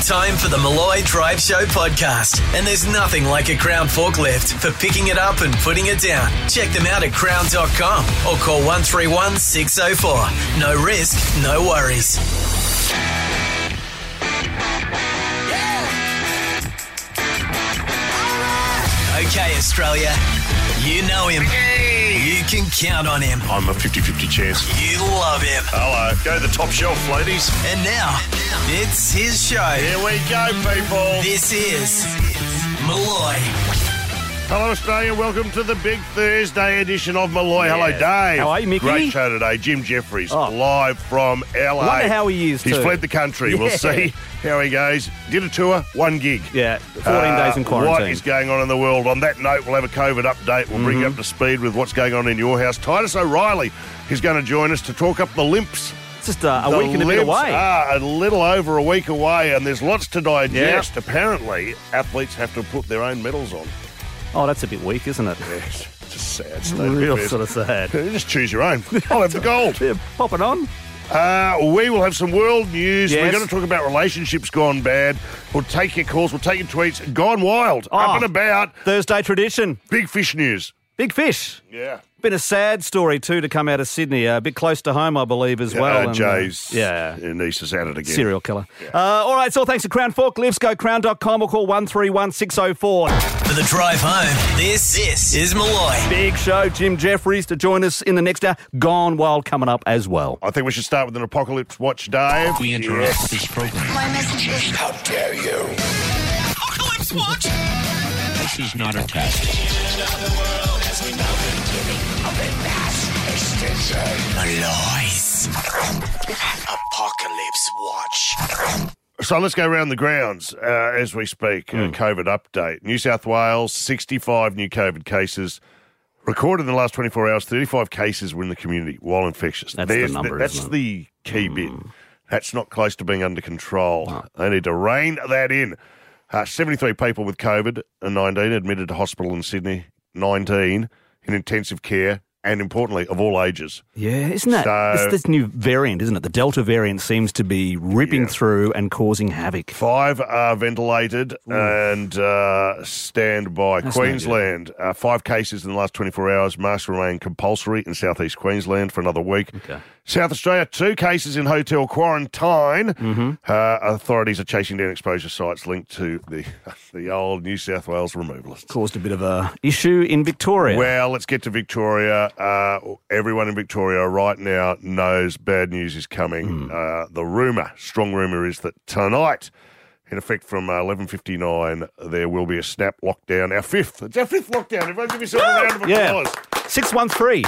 Time for the Malloy Drive Show podcast. And there's nothing like a Crown forklift for picking it up and putting it down. Check them out at crown.com or call 131 604. No risk, no worries. Okay, Australia. You know him. You can count on him. I'm a 50-50 chance. You love him. Hello. Go to the top shelf, ladies. And now, it's his show. Here we go, people. This is Malloy. Hello, Australia. Welcome to the big Thursday edition of Malloy. Hello, Dave. How are you, Mickey? Great show today. Jim Jeffries, live from LA. I wonder how he is, He's too. fled the country. Yeah. We'll see how he goes. Did a tour, one gig. Yeah, 14 days in quarantine. What is going on in the world? On that note, we'll have a COVID update. We'll bring you up to speed with what's going on in your house. Titus O'Reilly is going to join us to talk up the limps. It's just a week and a bit away. A little over a week away, and there's lots to digest. Yeah. Apparently, athletes have to put their own medals on. Oh, that's a bit weak, isn't it? Yes, it's a sad state of Real affairs. sort of sad. You just choose your own. I'll have the gold. Yeah, pop it on. We will have some world news. Yes. We're going to talk about relationships gone bad. We'll take your calls. We'll take your tweets. Gone wild. Up and about. Thursday tradition. Big fish news. Big fish. Yeah. Been a sad story, too, to come out of Sydney. A bit close to home, I believe, as well. Jay's niece is at it again. Serial killer. Yeah. All right, so thanks to Crown Forklifts. Go crown.com or call 131 604. For the drive home, this is Malloy. Big show. Jim Jeffries to join us in the next hour. Gone Wild coming up as well. I think we should start with an Apocalypse Watch, Dave. We interrupt this program. My message is... How dare you? Apocalypse Watch. This is not a test. Malloy's Apocalypse Watch. So let's go around the grounds as we speak. COVID update. New South Wales, 65 new COVID cases. Recorded in the last 24 hours, 35 cases were in the community while infectious. That's the number, That's isn't it? the key bit. That's not close to being under control. No. They need to rein that in. 73 people with COVID-19 admitted to hospital in Sydney, 19 in intensive care, and importantly, of all ages. Yeah, isn't that this new variant, isn't it? The Delta variant seems to be ripping through and causing havoc. 5 are ventilated and stand by. That's Queensland, 5 cases in the last 24 hours. Masks remain compulsory in southeast Queensland for another week. Okay. South Australia, 2 cases in hotel quarantine. Authorities are chasing down exposure sites linked to the old New South Wales removalists. Caused a bit of a issue in Victoria. Well, let's get to Victoria. Everyone in Victoria right now knows bad news is coming. The strong rumour is that tonight, in effect from 11:59, there will be a snap lockdown. It's our fifth lockdown. Everyone give yourself a round of applause. 613.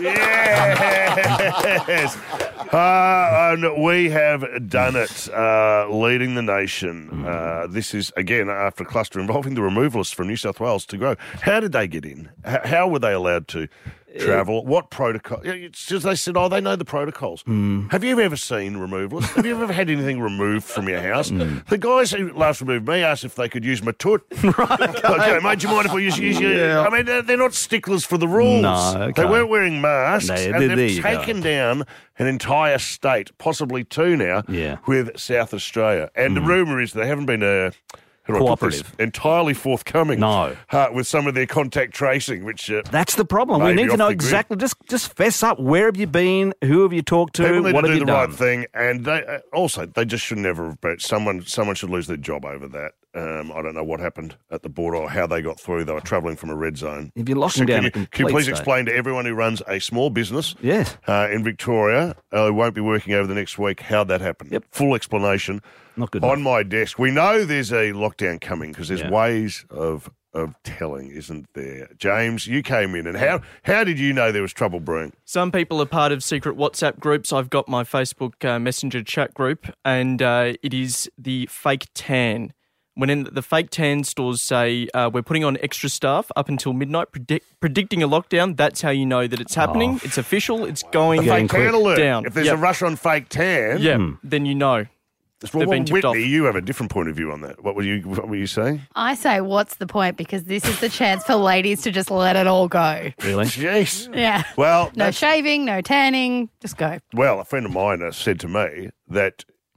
Yes. And we have done it, leading the nation. This is, again, after a cluster involving the removalists from New South Wales to grow. How did they get in? How were they allowed to travel? What protocol? It's just they said, they know the protocols. Have you ever seen removalists? Have you ever had anything removed from your house? The guys who last removed me asked if they could use my toot. Right. Okay, mate, do you mind if I use your... Yeah. I mean, they're not sticklers for the rules. No, okay. They weren't wearing masks, and there they've you taken down an entire state, possibly 2 now, with South Australia. And the rumour is they haven't been... cooperative. Entirely forthcoming. No. With some of their contact tracing, which... That's the problem. We need to know exactly. Just fess up. Where have you been? Who have you talked to? People need what to have do you the done? right thing, and they just should never have been. Someone should lose their job over that. I don't know what happened at the border or how they got through. They were travelling from a red zone. If you're locking down a Can you complete please state. explain to everyone who runs a small business Yes. in Victoria, who won't be working over the next week, how that happened? Yep. Full explanation. Not good On enough. my desk. We know there's a lockdown coming because there's ways of telling, isn't there? James, you came in, and how did you know there was trouble brewing? Some people are part of secret WhatsApp groups. I've got my Facebook Messenger chat group, and it is the fake tan. When in the fake tan stores say, we're putting on extra staff up until midnight, predicting a lockdown, that's how you know that it's happening. It's official. It's going Fake tan alert. down. If there's a rush on fake tan, then you know. Well, been tipped Whitney, off. you have a different point of view on that. What were you saying? I say, what's the point? Because this is the chance for ladies to just let it all go. Really? Jeez. Yeah. Well, no shaving, no tanning, just go. Well, a friend of mine said to me that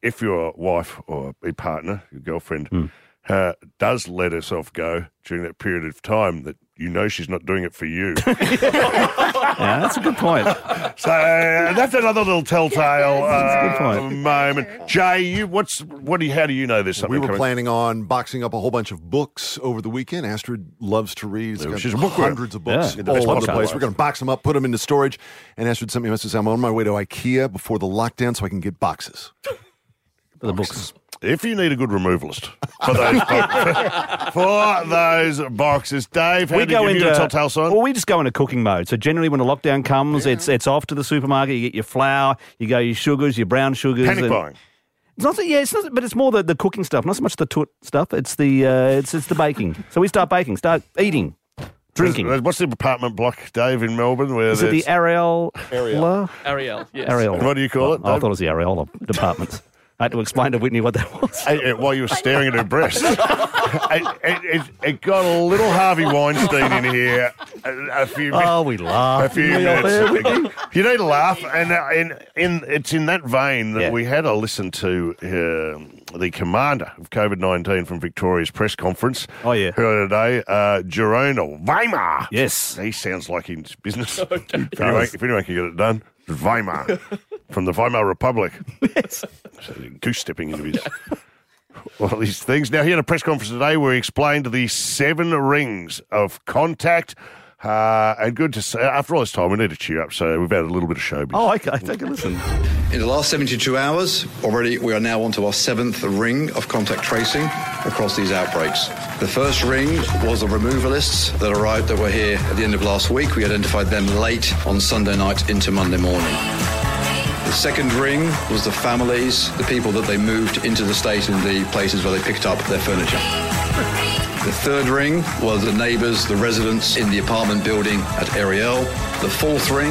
if your wife or a partner, your girlfriend, does let herself go during that period of time, that you know she's not doing it for you. Yeah, that's a good point. So that's another little telltale That's a good point. moment. Jay, how do you know there's something We were coming? planning on boxing up a whole bunch of books over the weekend. Astrid loves to read. She's got She's a bookworm. hundreds of books Yeah. all over the Podcast. place. We're going to box them up, put them into storage. And Astrid sent me a message. I'm on my way to IKEA before the lockdown so I can get boxes. For the books. If you need a good removalist for those boxes, Dave, how do you give you a telltale sign? Well, we just go into cooking mode. So generally, when the lockdown comes, it's off to the supermarket. You get your flour, you go your sugars, your brown sugars. Panic buying. It's not. It's not. But it's more the cooking stuff, not so much the toot stuff. It's the baking. So we start baking, start eating, drinking. What's the apartment block, Dave, in Melbourne? Where Is it the Ariel? Ariel, yes. Ariel. What do you call it, I Dave? thought it was the Areola departments. I had to explain to Whitney what that was. While you were staring at her breast. It got a little Harvey Weinstein in here a few minutes. Oh, we laughed. A few minutes ago. You need to laugh, and it's in that vein that we had to listen to the commander of COVID-19 from Victoria's press conference. Oh, yeah. Today, Jerome Weimar. Yes. He sounds like he's business. If anyone can get it done, it's Weimar from the Weimar Republic. Yes. So goose stepping into his all these things. Now, he had a press conference today where he explained the 7 rings of contact. And good to say, after all this time, we need to cheer up. So we've had a little bit of showbiz. Oh, okay. Take a listen. In the last 72 hours, already we are now onto our 7th ring of contact tracing across these outbreaks. The first ring was the removalists that arrived that were here at the end of last week. We identified them late on Sunday night into Monday morning. The second ring was the families, the people that they moved into the state and the places where they picked up their furniture. The third ring was the neighbours, the residents in the apartment building at Ariel. The fourth ring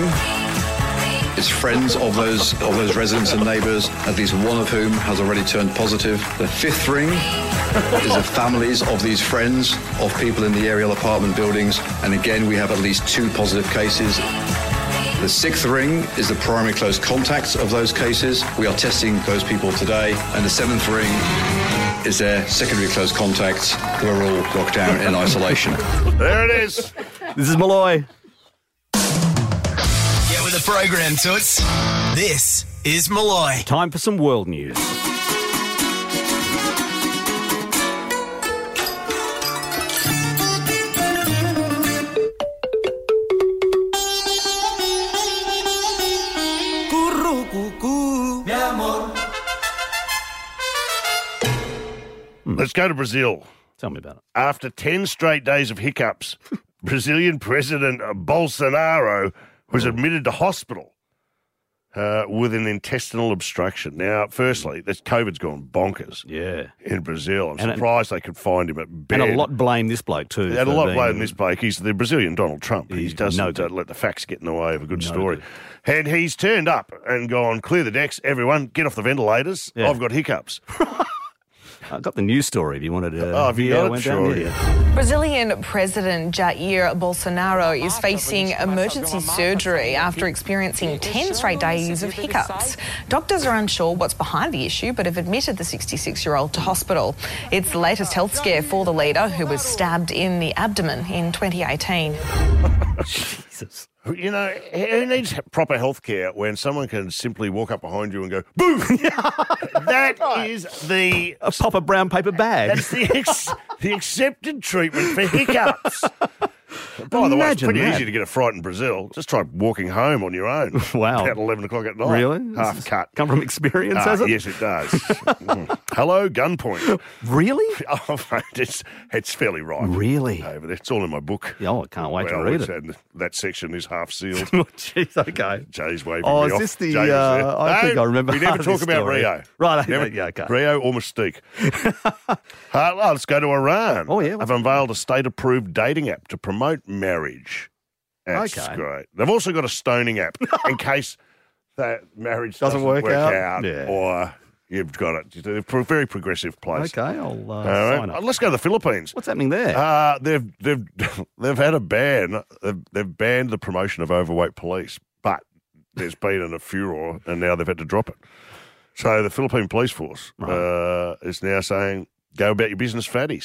is friends of those residents and neighbours, at least one of whom has already turned positive. The fifth ring is the families of these friends of people in the Ariel apartment buildings, and again we have at least 2 positive cases. The sixth ring is the primary close contacts of those cases. We are testing those people today. And the 7th ring is their secondary close contacts who are all locked down in isolation. There it is. This is Malloy. Get with the program, Toots. This is Malloy. Time for some world news. Let's go to Brazil. Tell me about it. After 10 straight days of hiccups, Brazilian President Bolsonaro was admitted to hospital with an intestinal obstruction. Now, firstly, COVID's gone bonkers in Brazil. I'm surprised they could find him at bed. And a lot blame this bloke too. They had a lot blame this bloke. He's the Brazilian Donald Trump. He doesn't let the facts get in the way of a good story. And he's turned up and gone, clear the decks, everyone, get off the ventilators. Yeah. I've got hiccups. I got the news story if you wanted to. Oh, have you got it? went Sure. down, Brazilian President Jair Bolsonaro is facing emergency surgery after experiencing 10 straight days of hiccups. Doctors are unsure what's behind the issue, but have admitted the 66-year-old to hospital. It's the latest health scare for the leader, who was stabbed in the abdomen in 2018. Jesus. You know, who needs proper health care when someone can simply walk up behind you and go, boom? That is the... A pop a brown paper bag. That's the accepted treatment for hiccups. By the way, it's pretty easy to get a fright in Brazil. Just try walking home on your own. Wow. About 11 o'clock at night. Really? Half cut. Come from experience, has it? Yes, it does. Hello, gunpoint. Really? Oh, mate, it's fairly right. Really? Over there. It's all in my book. Oh, I can't wait to read it. And that section is half sealed. Oh, jeez, okay. Jay's waving Oh, me is off. this the... Jay was there. I think I remember We never this talk about story. Rio. Right, Never, yeah, okay. Rio or Mystique. Let's go to Iran. Oh, yeah. I've unveiled a state-approved dating app to promote marriage. That's great. They've also got a stoning app in case that marriage doesn't work out Yeah. or you've got it. They're a very progressive place. Okay, I'll All sign right. up. Let's go to the Philippines. What's happening there? They've had a ban. They've banned the promotion of overweight police, but there's been a furore, and now they've had to drop it. So the Philippine Police Force is now saying, go about your business, fatties.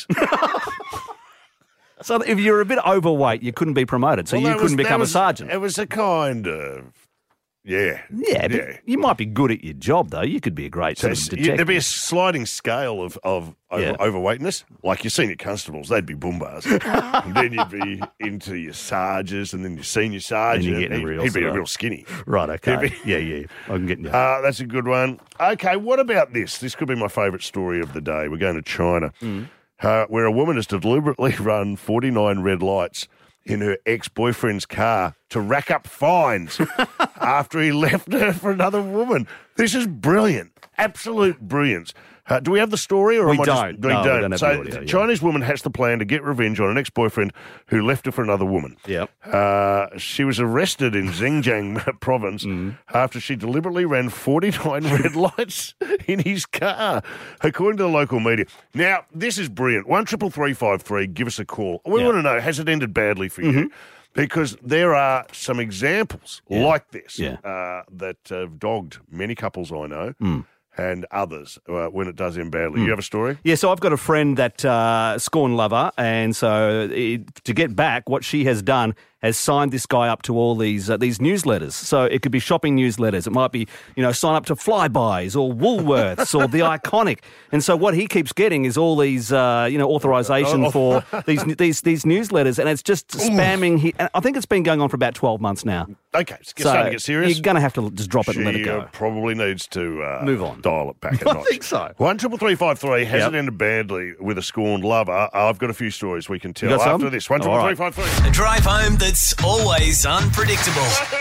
So if you're a bit overweight, you couldn't be promoted, so you couldn't become a sergeant. It was a kind of, yeah. Yeah, but you might be good at your job, though. You could be a great sort of detective. There'd be a sliding scale of overweightness. Like your senior constables, they'd be boombas. And then you'd be into your sergeants and then your senior sergeant. He'd be real skinny. Right, okay. Yeah. I can get you. That's a good one. Okay, what about this? This could be my favourite story of the day. We're going to China, where a woman has deliberately run 49 red lights in her ex-boyfriend's car to rack up fines after he left her for another woman. This is brilliant. Absolute brilliance. Do we have the story? Or We am I don't. Just, we No, we don't. don't have So the audio, the yeah. Chinese woman has the plan to get revenge on an ex-boyfriend who left her for another woman. Yep. She was arrested in Xinjiang province after she deliberately ran 49 red lights in his car, according to the local media. Now, this is brilliant. 133353, give us a call. We want to know, has it ended badly for you? Because there are some examples like this that have dogged many couples I know and others when it does end badly. You have a story? Yeah, so I've got a friend that scorned lover, and so to get back, what she has done has signed this guy up to all these newsletters. So it could be shopping newsletters. It might be, sign up to Flybuys or Woolworths or The Iconic. And so what he keeps getting is all these, authorization for these newsletters, and it's just spamming. And I think it's been going on for about 12 months now. Okay, it's starting to get serious. You're going to have to just drop it and let it go. Probably needs to move on. Dial it back a notch. I think so. 133353, has it ended badly with a scorned lover? I've got a few stories we can tell You got after some? this. 133353. A drive home that's always unpredictable.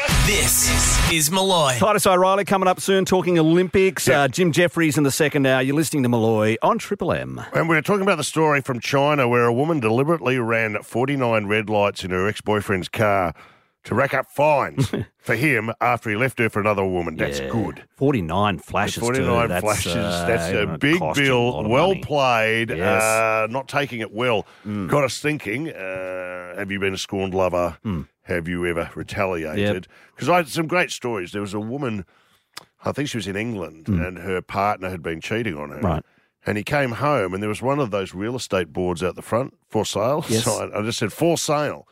This is Malloy. Titus O'Reilly coming up soon, talking Olympics. Jim Jeffries in the second hour. You're listening to Malloy on Triple M. And we're talking about the story from China where a woman deliberately ran 49 red lights in her ex-boyfriend's car to rack up fines for him after he left her for another woman. That's good. 49 flashes, 49 too. flashes. That's a it big cost you a bill. lot of Well money. played. Yes. Not taking it well. Got us thinking, have you been a scorned lover? Have you ever retaliated? Because I had some great stories. There was a woman, I think she was in England, and her partner had been cheating on her. Right. And he came home, and there was one of those real estate boards out the front, for sale. Yes. So I just said, for sale.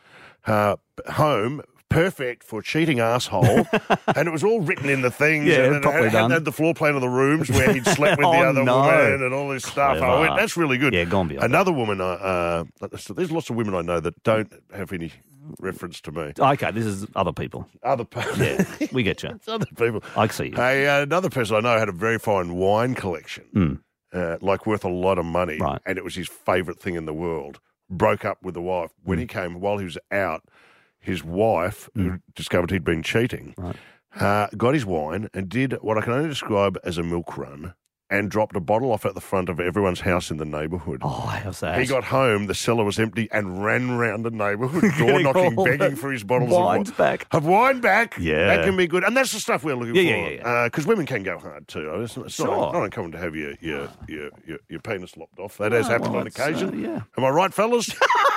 Home, perfect for cheating asshole. And it was all written in the things. Yeah, and it properly done. had the floor plan of the rooms where he'd slept with the Oh, other no. woman and all this stuff. I Clever. went, that's really good. Yeah, gone beyond Another woman, there's lots of women I know that don't have any reference to me. Okay, this is other people. Other Yeah, we get you. It's other people. I see you. Hey, another person I know had a very fine wine collection, like worth a lot of money, Right. and it was his favourite thing in the world. Broke up with the wife. When he came, while he was out, his wife, who discovered he'd been cheating, got his wine and did what I can only describe as a milk run and dropped a bottle off at the front of everyone's house in the neighbourhood. Oh, how's that? He got home, the cellar was empty, and ran round the neighbourhood, door Getting knocking, all begging the for his bottles wines of wine. back. Have wine back. Yeah. That can be good. And that's the stuff we're looking Yeah, for. Because women can go hard too. It's Sure. not uncommon to have your penis lopped off. That has happened well, on it's, occasion. yeah. Am I right, fellas?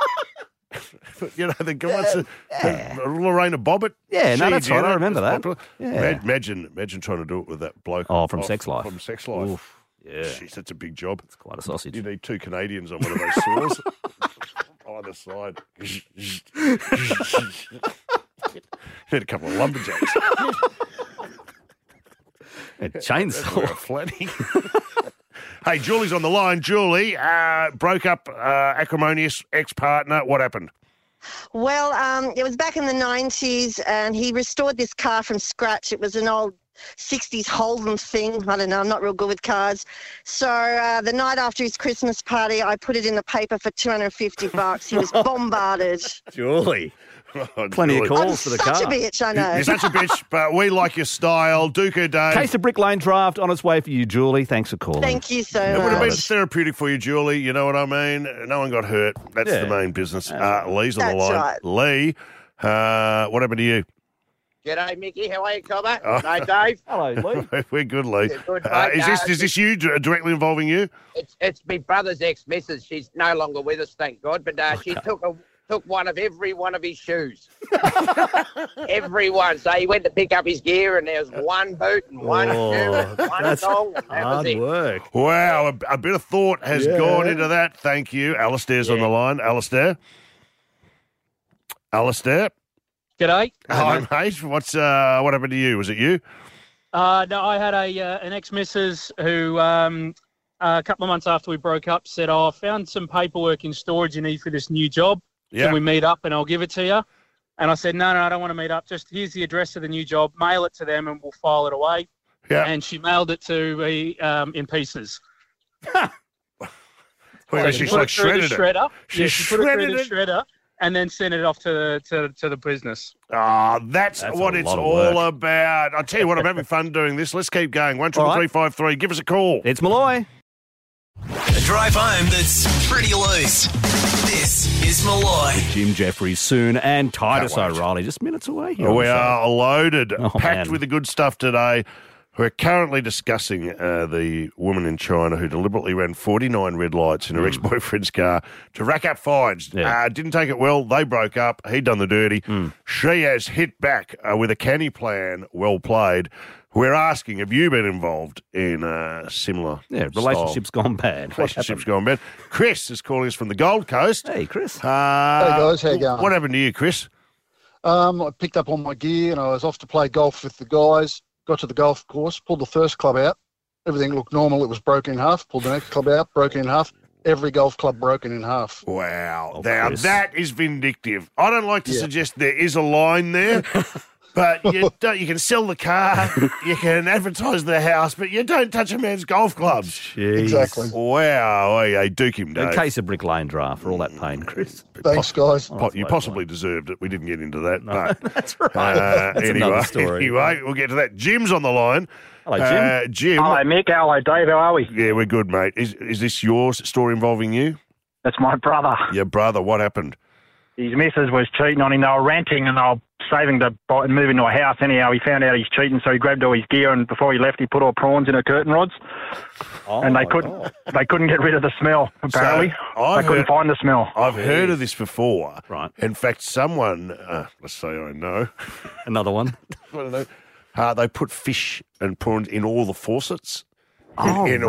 The guys, Lorena Bobbitt. Yeah, no, she that's did right. I it. remember It's that. popular. Yeah. Imagine trying to do it with that bloke. Oh, from Sex Life. From Sex Life. Oof, yeah. Jeez, that's a big job. It's quite a sausage. You need two Canadians on one of those saws. Either side. Need a couple of lumberjacks. A We're chainsaw. a flatty. Hey, Julie's on the line. Julie, broke up acrimonious ex-partner. What happened? Well, it was back in the 90s, and he restored this car from scratch. It was an old 60s Holden thing. I don't know, I'm not real good with cars. So the night after his Christmas party, I put it in the paper for $250. He was bombarded. Julie. Oh, Plenty of Julie. I'm calls for the such car. a bitch, I know. You're such a bitch, but we like your style. Duke Dave. Case of Brick Lane draft on its way for you, Julie. Thanks for calling. Thank you so It would have been much. therapeutic for you, Julie. You know what I mean? No one got hurt. That's Yeah. the main business. Lee's on the That's line. right. Lee, what happened to you? G'day, Mickey. How are you, Cobber? No, Dave. Hello, Lee. We're good, Lee. Yeah, good, mate. Is this you directly involving you? It's my brother's ex-missus. She's no longer with us, thank God. But she took took one of every one of his shoes. Every one. So he went to pick up his gear and there was one boot and one shoe and one song. And that was it. Work. Wow, a bit of thought has gone into that. Thank you. Alistair's on the line. Alistair? G'day. Hi, mate. What happened to you? Was it you? No, I had an ex-missus who a couple of months after we broke up said, I found some paperwork in storage you need for this new job. Can we meet up and I'll give it to you? And I said, no, I don't want to meet up. Just here's the address of the new job. Mail it to them and we'll file it away. Yeah. And she mailed it to me in pieces. Well, she like shredded it. Shredder. She she put it through shredded the shredder and then sent it off to the business. Ah, that's what it's all about. I'll tell you what, I'm having fun doing this. Let's keep going. 13353. Give us a call. It's Malloy. A drive home that's pretty loose. This is Malloy. Jim Jeffries soon and Titus Can't wait. O'Reilly just minutes away here. We are loaded, packed man. with the good stuff today. We're currently discussing the woman in China who deliberately ran 49 red lights in her ex-boyfriend's car to rack up fines. Didn't take it well. They broke up. He'd done the dirty. She has hit back with a canny plan. Well played. We're asking, have you been involved in a similar relationships gone bad. Relationships gone bad. Chris is calling us from the Gold Coast. Hey, Chris. Hey, guys. How you going? What happened to you, Chris? I picked up all my gear and I was off to play golf with the guys. Got to the golf course, pulled the first club out. Everything looked normal. It was broken in half. Pulled the next club out, broken in half. Every golf club broken in half. Wow. Now, that is vindictive. I don't like to suggest there is a line there, but you can sell the car, you can advertise the house, but you don't touch a man's golf clubs. Jeez. Exactly. Wow. Hey, Duke him, Dave. A case of Brick Lane draft for all that pain, Chris. Thanks, guys. You possibly deserved it. We didn't get into that. No, but, that's right. That's another story. Anyway, we'll get to that. Jim's on the line. Hello, Jim. Jim. Hello, Mick. Hello, Dave. How are we? Yeah, we're good, mate. Is this your story involving you? That's my brother. Your brother. What happened? His missus was cheating on him. They were renting and they were saving to buy and move into a house. Anyhow, he found out he's cheating, so he grabbed all his gear and before he left, he put all prawns in her curtain rods. And they couldn't get rid of the smell, apparently. So they couldn't find the smell. I've heard of this before. Right. In fact, someone, let's say I know. Another one. I don't know. They put fish and prawns in all the faucets. In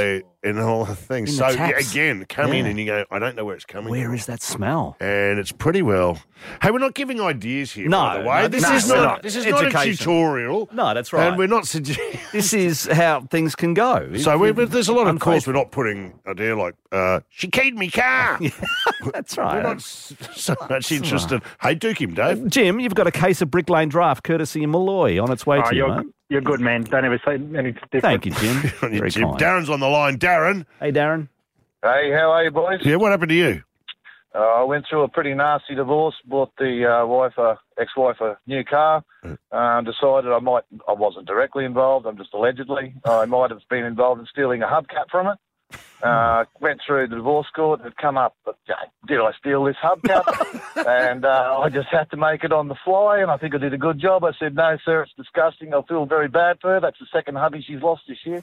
all the things. In So, the taps. again, come in and you go, I don't know where it's coming from. Where is that smell? And it's pretty well. Hey, we're not giving ideas here, by the way. No, This is not a education. tutorial. No, that's right. And we're not suggesting. This is how things can go. So there's a lot of course we're not putting a deal like, she keyed me car. That's right. We're not so much interested. Hey, Duke him, Dave. Jim, you've got a case of Brick Lane draft courtesy of Malloy on its way to you, mate. You're good, man. Don't ever say anything different. Thank you, Jim. Very Jim. kind. Darren's on the line. Darren. Hey, Darren. Hey, how are you, boys? Yeah, what happened to you? I went through a pretty nasty divorce, bought the ex-wife a new car, decided I wasn't directly involved, I'm just allegedly, I might have been involved in stealing a hubcap from it. Went through the divorce court, it come up, but did I steal this hubcap? And I just had to make it on the fly, and I think I did a good job. I said, no, sir, it's disgusting. I feel very bad for her. That's the second hubby she's lost this year.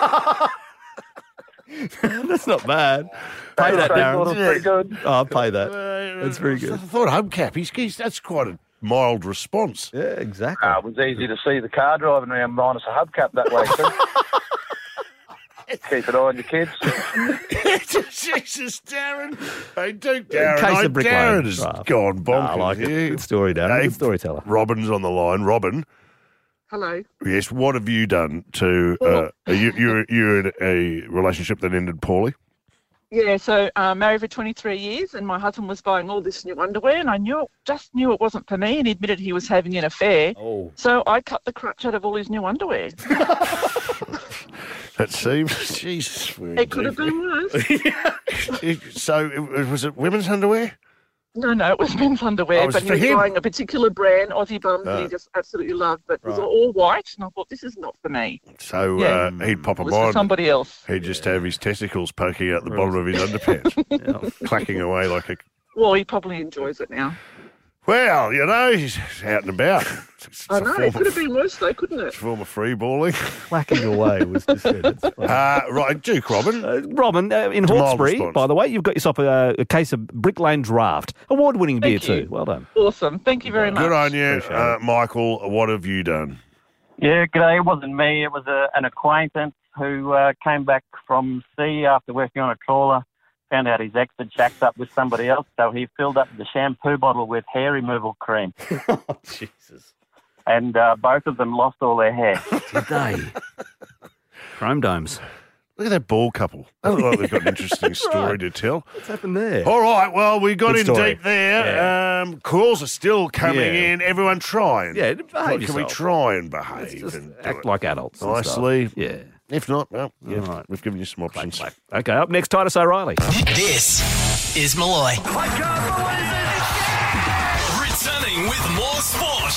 That's not bad. Pay that, Darren. That's pretty good. Oh, I'll pay that. That's very good. I thought hubcap, that's quite a mild response. Yeah, exactly. It was easy to see the car driving around minus a hubcap that way, too. Keep an eye on your kids. Jesus, Darren. Hey, Duke, Darren. Case of Brick Darren Lane has draft. gone bonkers. I like it. Yeah. Good story, Darren. Hey, Good storyteller. Robin's on the line. Robin. Hello. Yes, what have you done to... you're in a relationship that ended poorly? Yeah, so married for 23 years, and my husband was buying all this new underwear, and I just knew it wasn't for me, and he admitted he was having an affair. Oh. So I cut the crutch out of all his new underwear. That seems... Jesus. It could have been worse. So, was it women's underwear? No, it was men's underwear, was but he for was him? buying a particular brand, Aussie Bums, that he just absolutely loved, but it was all white, and I thought, this is not for me. So he'd pop It them was for on. somebody else. He'd just have his testicles poking out the bottom of his underpants, clacking away like a... Well, he probably enjoys it now. Well, you know, he's out and about. I know, it could have been worse though, couldn't it? Former free balling. Whacking away was just it. Right, Duke Robin. Robin, in Mild Hawkesbury, response. by the way, you've got yourself a case of Brick Lane Draft. Award-winning beer Thank you. too. Well done. Awesome. Thank you very much. Good on you. Michael, what have you done? Yeah, g'day. It wasn't me. It was an acquaintance who came back from sea after working on a trawler, found out his ex had shacked up with somebody else, so he filled up the shampoo bottle with hair removal cream. Oh, Jesus. And both of them lost all their hair. Did they? Chrome domes. Look at that ball couple. They look like they've got an interesting story to tell. What's happened there? All right, well, we got Good in story. deep there. Calls are still coming Yeah. in. Everyone trying. Yeah, behave Can we yourself. try and behave? And do Act it like adults. and stuff. nicely? Yeah. If not, well, yeah, All right. we've given you some options. Okay, up next, Titus O'Reilly. This is Malloy. Returning with more sport.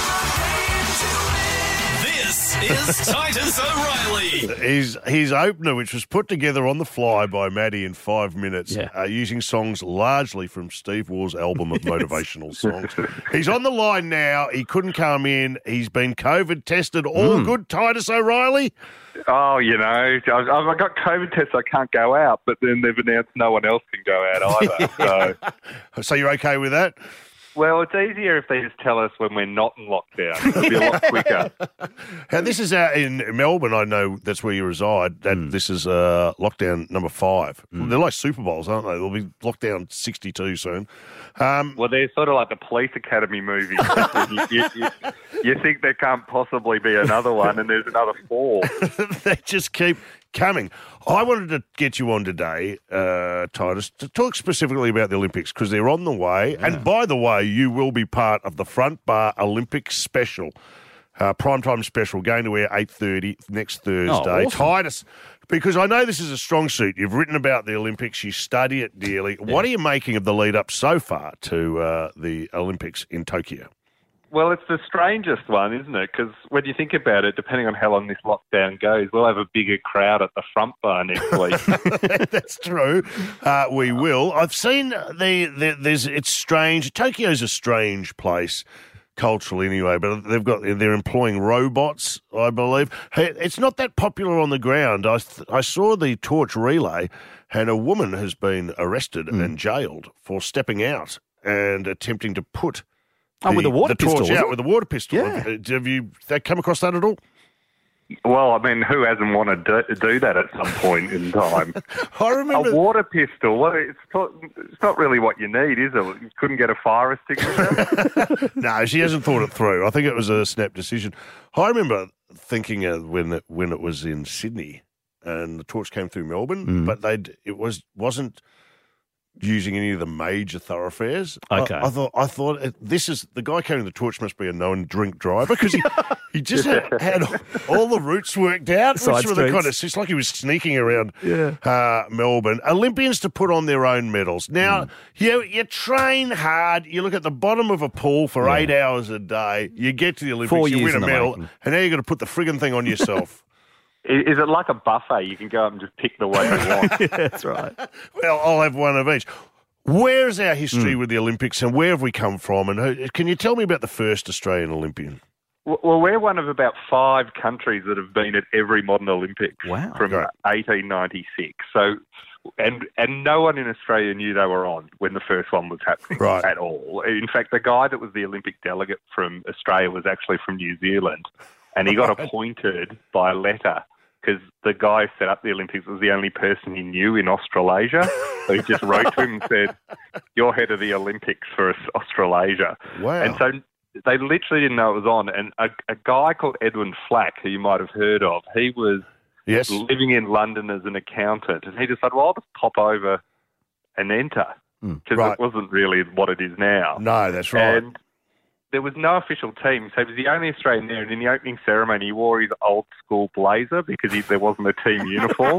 This is Titus O'Reilly. His opener, which was put together on the fly by Maddie in 5 minutes, using songs largely from Steve Waugh's album of motivational songs. He's on the line now. He couldn't come in. He's been COVID tested. All good, Titus O'Reilly? Oh, you know, I've got COVID tests. I can't go out, but then they've announced no one else can go out either. So you're okay with that? Well, it's easier if they just tell us when we're not in lockdown. It'll be a lot quicker. Now, this is out in Melbourne. I know that's where you reside. And this is lockdown number 5. They're like Super Bowls, aren't they? They'll be lockdown 62 soon. Well, they're sort of like the Police Academy movies. you think there can't possibly be another one, and there's another 4. They just keep coming. I wanted to get you on today, Titus, to talk specifically about the Olympics because they're on the way. Yeah. And by the way, you will be part of the Front Bar Olympic special, primetime special, going to air 8:30 next Thursday. Oh, awesome. Titus, because I know this is a strong suit. You've written about the Olympics. You study it dearly. Yeah. What are you making of the lead up so far to the Olympics in Tokyo? Well, it's the strangest one, isn't it? Because when you think about it, depending on how long this lockdown goes, we'll have a bigger crowd at the Front Bar next week. That's true. We will. I've seen it's strange. Tokyo's a strange place culturally anyway, but they're employing robots, I believe. Hey, it's not that popular on the ground. I saw the torch relay, and a woman has been arrested and jailed for stepping out and attempting to put with the water pistol, torch out with a water pistol. Yeah. Have you come across that at all? Well, I mean, who hasn't wanted to do that at some point in time? I remember a water pistol. Well, it's not really what you need, is it? You couldn't get a fire extinguisher. No, she hasn't thought it through. I think it was a snap decision. I remember thinking when it was in Sydney and the torch came through Melbourne, but it wasn't using any of the major thoroughfares. Okay. I thought this is the guy carrying the torch must be a known drink driver because he just had all the routes worked out. Side Which were the streets. it's like he was sneaking around Melbourne. Olympians to put on their own medals. Now, you train hard. You look at the bottom of a pool for 8 hours a day. You get to the Olympics, 4 you years win a in the medal, making. and now you've got to put the friggin' thing on yourself. Is it like a buffet? You can go up and just pick the one you want. Yeah, that's right. Well, I'll have one of each. Where's our history with the Olympics and where have we come from? And can you tell me about the first Australian Olympian? Well, we're one of about 5 countries that have been at every modern Olympics from 1896. So, and no one in Australia knew they were on when the first one was happening at all. In fact, the guy that was the Olympic delegate from Australia was actually from New Zealand, and he got appointed by letter because the guy who set up the Olympics was the only person he knew in Australasia. So he just wrote to him and said, "You're head of the Olympics for Australasia." Wow. And so they literally didn't know it was on. And a guy called Edwin Flack, who you might have heard of, he was living in London as an accountant. And he decided, well, I'll just pop over and enter because it wasn't really what it is now. No, that's right. And there was no official team, so he was the only Australian there. And in the opening ceremony, he wore his old school blazer because there wasn't a team uniform.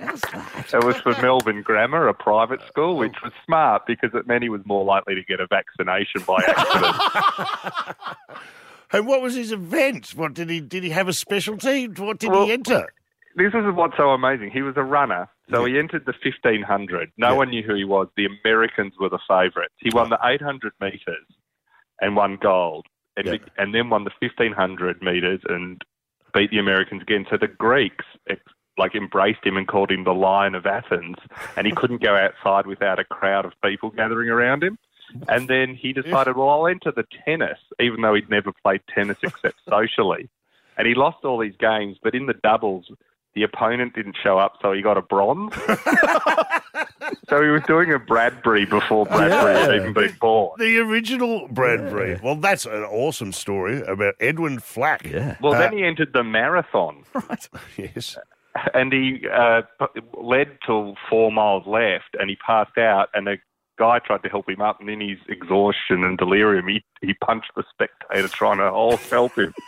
It was for Melbourne Grammar, a private school, which was smart because it meant he was more likely to get a vaccination by accident. And what was his event? What did he have a specialty? What did he enter? This is what's so amazing. He was a runner, so he entered the 1500. No one knew who he was. The Americans were the favourites. He won the 800 metres. and won gold. And then won the 1,500 metres and beat the Americans again. So the Greeks embraced him and called him the Lion of Athens, and he couldn't go outside without a crowd of people gathering around him. And then he decided, well, I'll enter the tennis, even though he'd never played tennis except socially. And he lost all these games, but in the doubles, the opponent didn't show up, so he got a bronze. So he was doing a Bradbury before Bradbury had even been born. The original Bradbury. Yeah. Well, that's an awesome story about Edwin Flack. Yeah. Well, then he entered the marathon. Right. Yes. And he led till 4 miles left, and he passed out, and a guy tried to help him up, and in his exhaustion and delirium, he punched the spectator trying to help him.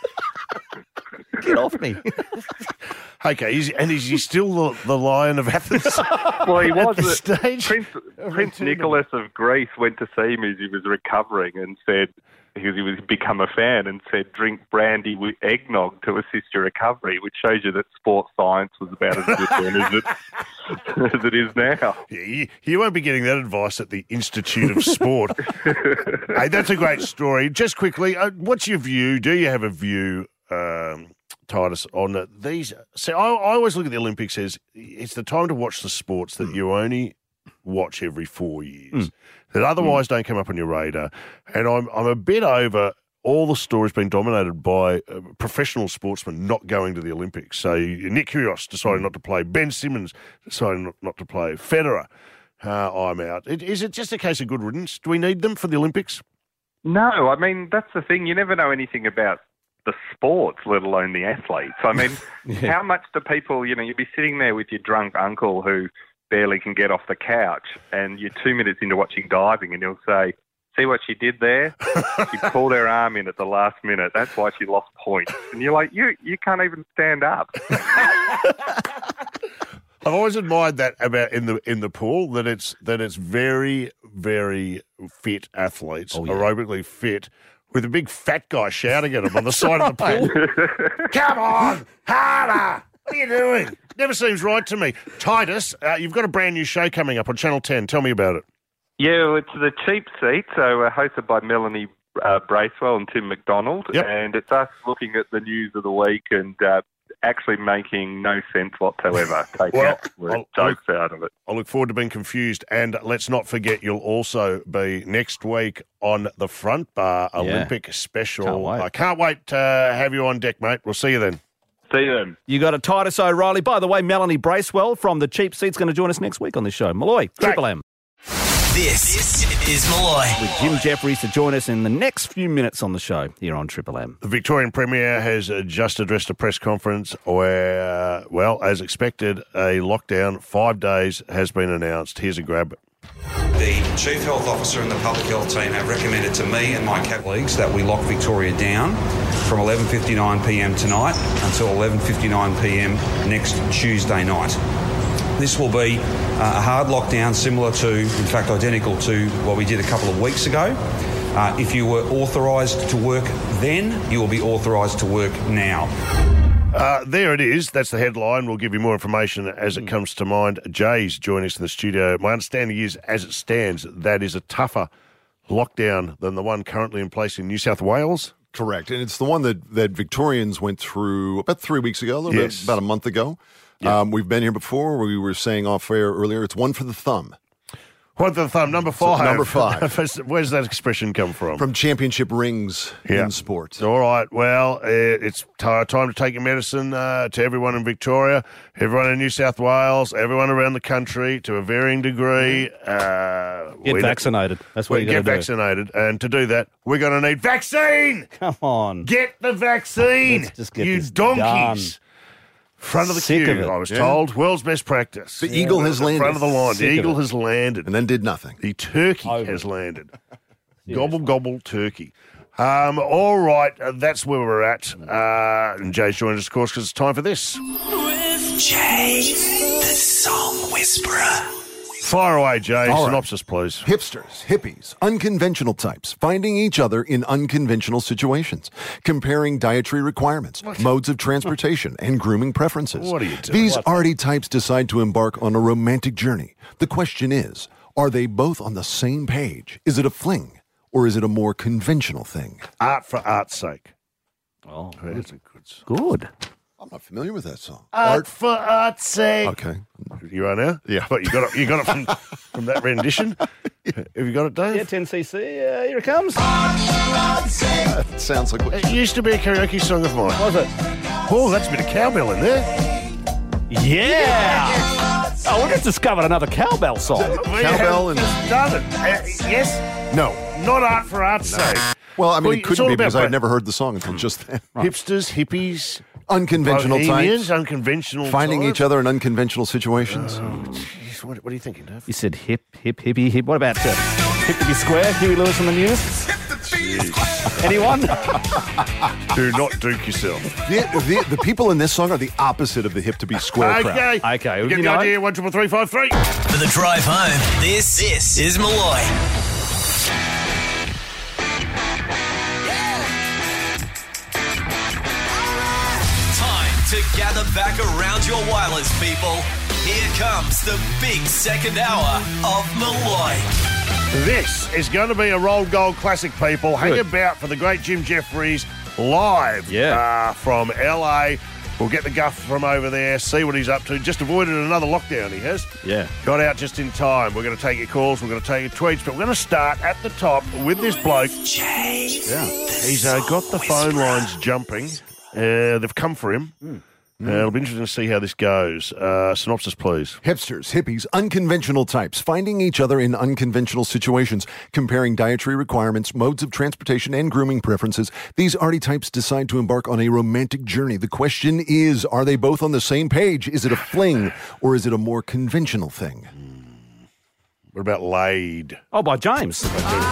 Get off me. Okay, is he still the Lion of Athens? Well, he was. Stage? Prince Nicholas of Greece went to see him as he was recovering and said, because he was become a fan, and said, drink brandy with eggnog to assist your recovery, which shows you that sports science was about as good then as it is now. Yeah, you won't be getting that advice at the Institute of Sport. Hey, that's a great story. Just quickly, what's your view? Do you have a view, Titus, on these? So I always look at the Olympics as it's the time to watch the sports that you only watch every 4 years, that otherwise don't come up on your radar. And I'm a bit over all the stories being dominated by professional sportsmen not going to the Olympics. So Nick Kyrgios decided not to play. Ben Simmons decided not to play. Federer, I'm out. Is it just a case of good riddance? Do we need them for the Olympics? No, I mean, that's the thing. You never know anything about the sports, let alone the athletes. I mean, how much do people, you'd be sitting there with your drunk uncle who barely can get off the couch, and you're 2 minutes into watching diving, and he'll say, see what she did there? She pulled her arm in at the last minute. That's why she lost points. And you're like, you can't even stand up. I've always admired that about in the pool, that it's very, very fit athletes, aerobically fit, with a big fat guy shouting at them on the side of the pool. Come on, harder! What are you doing? Never seems right to me. Titus, you've got a brand new show coming up on Channel 10. Tell me about it. Yeah, well, it's The Cheap Seat, so hosted by Melanie Bracewell and Tim McDonald, and it's us looking at the news of the week and actually making no sense whatsoever. Jokes out of it. I look forward to being confused, and let's not forget you'll also be next week on the Front Bar Olympic special. Can't wait. I can't wait to have you on deck, mate. We'll see you then. See you then. You got a Titus O'Reilly. By the way, Melanie Bracewell from The Cheap Seat's going to join us next week on this show. Malloy, Triple M. This is Malloy. With Jim Jeffries to join us in the next few minutes on the show here on Triple M. The Victorian Premier has just addressed a press conference where, well, as expected, a lockdown, 5 days, has been announced. Here's a grab. The Chief Health Officer and the Public Health Team have recommended to me and my colleagues that we lock Victoria down from 11:59pm tonight until 11:59pm next Tuesday night. This will be a hard lockdown similar to, in fact, identical to what we did a couple of weeks ago. If you were authorised to work then, you will be authorised to work now. There it is. That's the headline. We'll give you more information as it comes to mind. Jay's joining us in the studio. My understanding is, as it stands, that is a tougher lockdown than the one currently in place in New South Wales. Correct. And it's the one that Victorians went through about 3 weeks ago, about a month ago. Yeah. We've been here before. We were saying off air earlier, it's one for the thumb. One for the thumb, number 5. So number 5. Where's that expression come from? From championship rings in sport. All right. Well, it's time to take your medicine to everyone in Victoria, everyone in New South Wales, everyone around the country to a varying degree. Get vaccinated. That's what you got to do. Get vaccinated. And to do that, we're going to need vaccine. Come on. Get the vaccine. Let's just get you this donkeys. done. Front of the Sick queue, of it. I was told. World's best practice. The eagle has landed. Front of the line. Sick the eagle of it. has landed. And then did nothing. The turkey has landed. Gobble, gobble, turkey. All right, that's where we're at. And Jay's joined us, of course, because it's time for this. With Jay, the Song Whisperer. Fire away, Jay. All right. Synopsis, please. Hipsters, hippies, unconventional types, finding each other in unconventional situations, comparing dietary requirements, modes of transportation, and grooming preferences. What are you doing? These arty types decide to embark on a romantic journey. The question is, are they both on the same page? Is it a fling? or is it a more conventional thing? Art for art's sake. Oh, that's a good song. Good. I'm not familiar with that song. Art for art's sake. Okay. You are now? Yeah. But you got it from that rendition? Have you got it, Dave? Yeah, 10cc. Here it comes. It sounds like It used to be a karaoke song of mine. Was it? Oh, that's a bit of cowbell in there. Yeah. Oh, we've just discovered another cowbell song. Cowbell and Just done it. Yes? no. Not art for art's sake. Well, I mean, Well, it it's couldn't all be about because I had that. never heard the song until just then. Hipsters, hippies, Unconventional bohemians, types. unconventional Finding types. each other in unconventional situations. Jeez, what are you thinking, Dave? You said hip, hippie, hip. What about hip to be square? Huey Lewis on the news? Anyone? Do not duke yourself. The people in this song are the opposite of the hip to be square crowd. Okay. You get the idea? 1 3 3 5 3. For the drive home, this is Malloy. Time to gather back around your wireless, people. Here comes the big second hour of Malloy. This is going to be a Roll Gold classic, people. Hang about for the great Jim Jeffries live from LA. We'll get the guff from over there, see what he's up to. Just avoided another lockdown, he has. Yeah. Got out just in time. We're going to take your calls, we're going to take your tweets, but we're going to start at the top with this bloke. He's got the phone lines jumping. They've come for him. It'll be interesting to see how this goes. Synopsis, please. Hipsters, hippies, unconventional types, finding each other in unconventional situations, comparing dietary requirements, modes of transportation, and grooming preferences. These arty types decide to embark on a romantic journey. The question is, are they both on the same page? Is it a fling, or is it a more conventional thing? What about Laid? Oh, by James.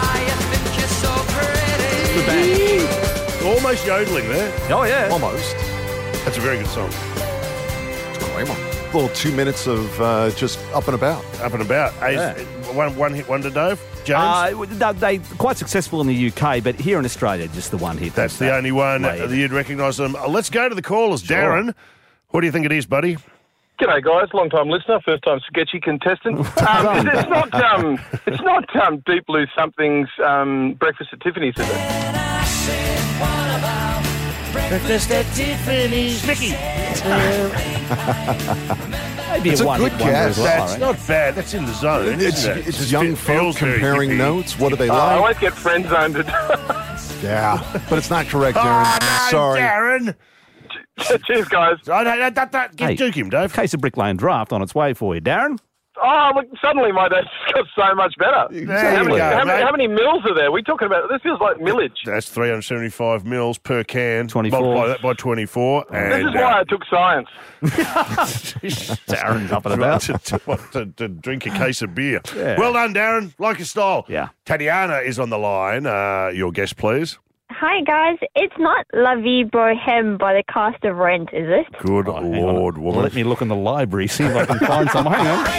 Almost yodeling there. Oh, yeah. Almost. That's a very good song. It's a great one. A little 2 minutes of just up and about. Up and about. One hit wonder, Dave? James? They quite successful in the UK, but here in Australia, just the one hit. That's the only one that you'd recognise them. Let's go to the callers. Sure. Darren, what do you think it is, buddy? G'day, guys. Long-time listener, first-time sketchy contestant. It's not Deep Blue Something's Breakfast at Tiffany's, is it? Breakfast at Tiffany's. Mickey. Maybe It's a a one good hit wonder guess. as well. That's right? not bad. That's in the zone. isn't it? It's young folk feels very comparing hippie. notes. What do they I like? always get friend-zoned. Yeah, but it's not correct, Darren. Oh, no, Sorry. Darren. Cheers, guys. Hey, Duke him, Dave. Case of Brick Lane draft on its way for you, Darren. Oh, look, suddenly my day's got so much better. There you go, mate. How many mils are there? We're talking about, this feels like millage. That's 375 mils per can. 24. Multiply that by 24. This And, is why I took science. Darren's up and about. to drink a case of beer. Yeah. Well done, Darren. Like your style. Yeah. Tatiana is on the line. Your guest, please. Hi, guys. It's not La Vie Boheme by the cast of Rent, is it? Good Lord, woman. Let me look in the library, see if I can find some. Hang on.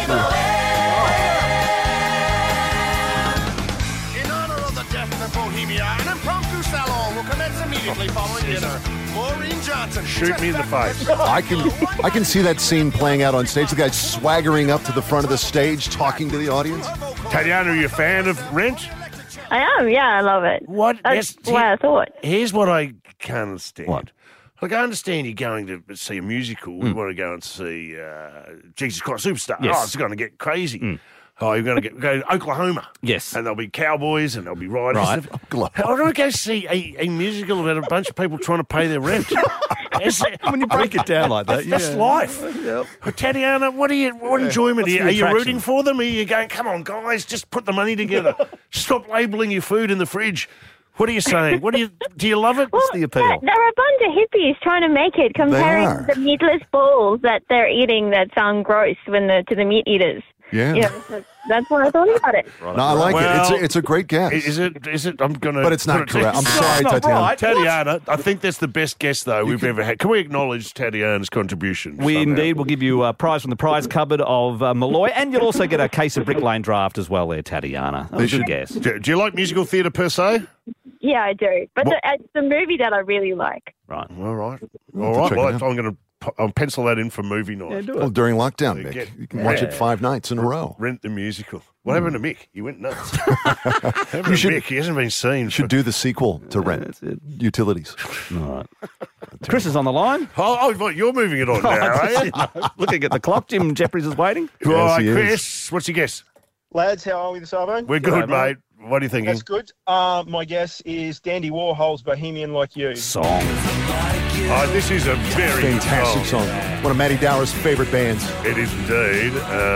In honor of the death of Bohemia, an impromptu salon will commence immediately following dinner. Maureen Johnson. Shoot me in the face. I can see that scene playing out on stage. The guy swaggering up to the front of the stage, talking to the audience. Tatiana, are you a fan of Rent? I am, yeah, I love it. That's what I thought. Here's what I can't understand. What? Like, I understand you're going to see a musical. We want to go and see Jesus Christ Superstar. Yes. Oh, it's going to get crazy. Oh, you're going to go to Oklahoma. Yes. And there'll be cowboys and there'll be riders. Right. I want to go see a musical about a bunch of people trying to pay their rent. When you break it down like that, That's yeah. life. Yep. What enjoyment What's the are you attraction? rooting for them? Are you going, come on, guys, just put the money together. Stop labelling your food in the fridge. What are you saying? Do you love it? What's the appeal? There are a bunch of hippies trying to make it, comparing are. the meatless balls that they're eating that sound gross to the meat eaters. Yeah. You know, that's what I thought about it. No, I like it. It's a great guess. Is it? I'm going to. But it's not correct. I'm sorry, not Tatiana. right. Tatiana, I think that's the best guess, though, we've ever had. Can we acknowledge Tatiana's contribution? We somehow? indeed will give you a prize from the prize cupboard of Malloy, and you'll also get a case of Brick Lane draft as well there, Tatiana. That was a good guess. Do you like musical theatre per se? Yeah, I do. But it's the movie that I really like. Right. All right. We'll have to check it Well, out. I'm going to I'll pencil that in for movie night. Yeah, do it. Well, during lockdown, Mick, you can watch it 5 nights in a row. Rent the musical. What happened to Mick? He went nuts. Mick? He hasn't been seen. You should do the sequel to Rent. Utilities. All right. Chris is on the line. Oh, you're moving it on now, are you? Looking at the clock. Jim Jeffries is waiting. All right, Chris, what's your guess? Lads, how are we this afternoon? We're good, mate. What are you thinking? That's good. My guess is Dandy Warhol's Bohemian Like You. Song. Oh, this is a very fantastic song. One of Matty Dower's favorite bands. It is indeed.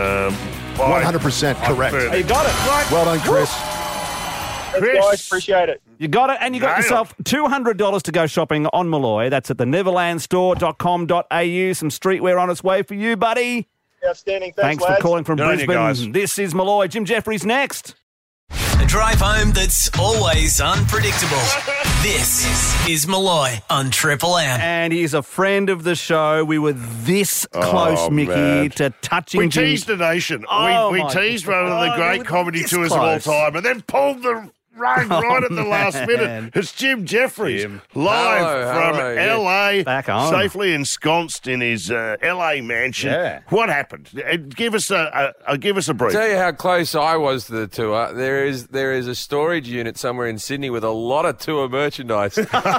100% correct. You got it. Right. Well done, Chris. Thanks, guys. Appreciate it. You got it, and you got yourself $200 to go shopping on Molloy. That's at the neverlandstore.com.au. Some streetwear on its way for you, buddy. Outstanding. Thanks lads. for calling from Good on you, guys. Brisbane. This is Molloy. Jim Jeffries next. A drive home that's always unpredictable. This is Molloy on Triple M. And he's a friend of the show. We were this close, Mickey, man. to touching We Jim. teased the nation. Oh, we my teased one of the God, great we were comedy this tours of all close. time and then pulled the rug right at the last man. minute. It's Jim Jeffries, Jim. live Hello, from hello, yeah. LA, Back home. safely ensconced in his LA mansion. Yeah. What happened? Give us a brief. Tell you how close I was to the tour. There is a storage unit somewhere in Sydney with a lot of tour merchandise.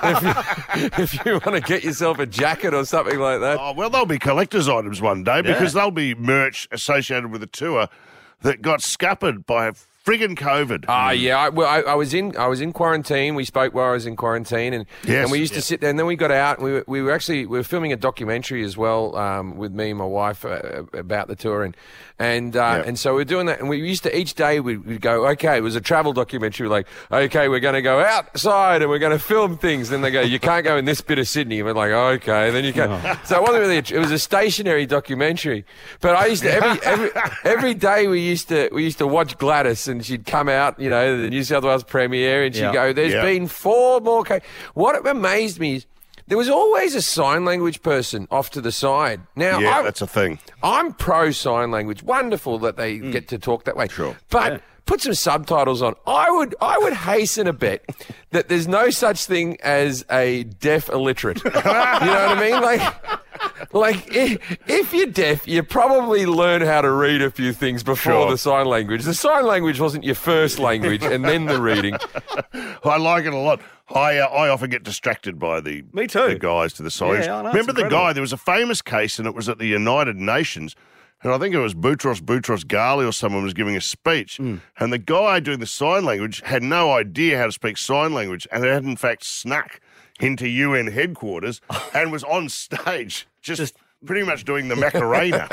if you want to get yourself a jacket or something like that. Oh, well, there'll be collector's items one day because there'll be merch associated with the tour that got scuppered by friggin' COVID. Yeah. I was in quarantine. We spoke while I was in quarantine, and we used to sit there. And then we got out. And we were filming a documentary as well with me and my wife about the tour, and so we're doing that. And we used to each day we'd go, okay, it was a travel documentary. Like, okay, we're going to go outside and we're going to film things. Then they go, you can't go in this bit of Sydney. And we're like, okay. And then you go. So it wasn't really. It was a stationary documentary. But I used to every day we used to watch Gladys. And she'd come out, the New South Wales premiere, and she'd go, there's been 4 more cases. What amazed me is there was always a sign language person off to the side. Now, that's a thing. I'm pro sign language. Wonderful that they get to talk that way. Sure. But put some subtitles on. I would hasten a bet that there's no such thing as a deaf illiterate. You know what I mean? Like if you're deaf, you probably learn how to read a few things before the sign language. The sign language wasn't your first language, and then the reading. I like it a lot. I often get distracted by the guys to the side. Yeah, I know, Remember it's the guy? There was a famous case, and it was at the United Nations. And I think it was Boutros Ghali or someone was giving a speech. And the guy doing the sign language had no idea how to speak sign language and had in fact snuck into UN headquarters and was on stage just pretty much doing the Macarena,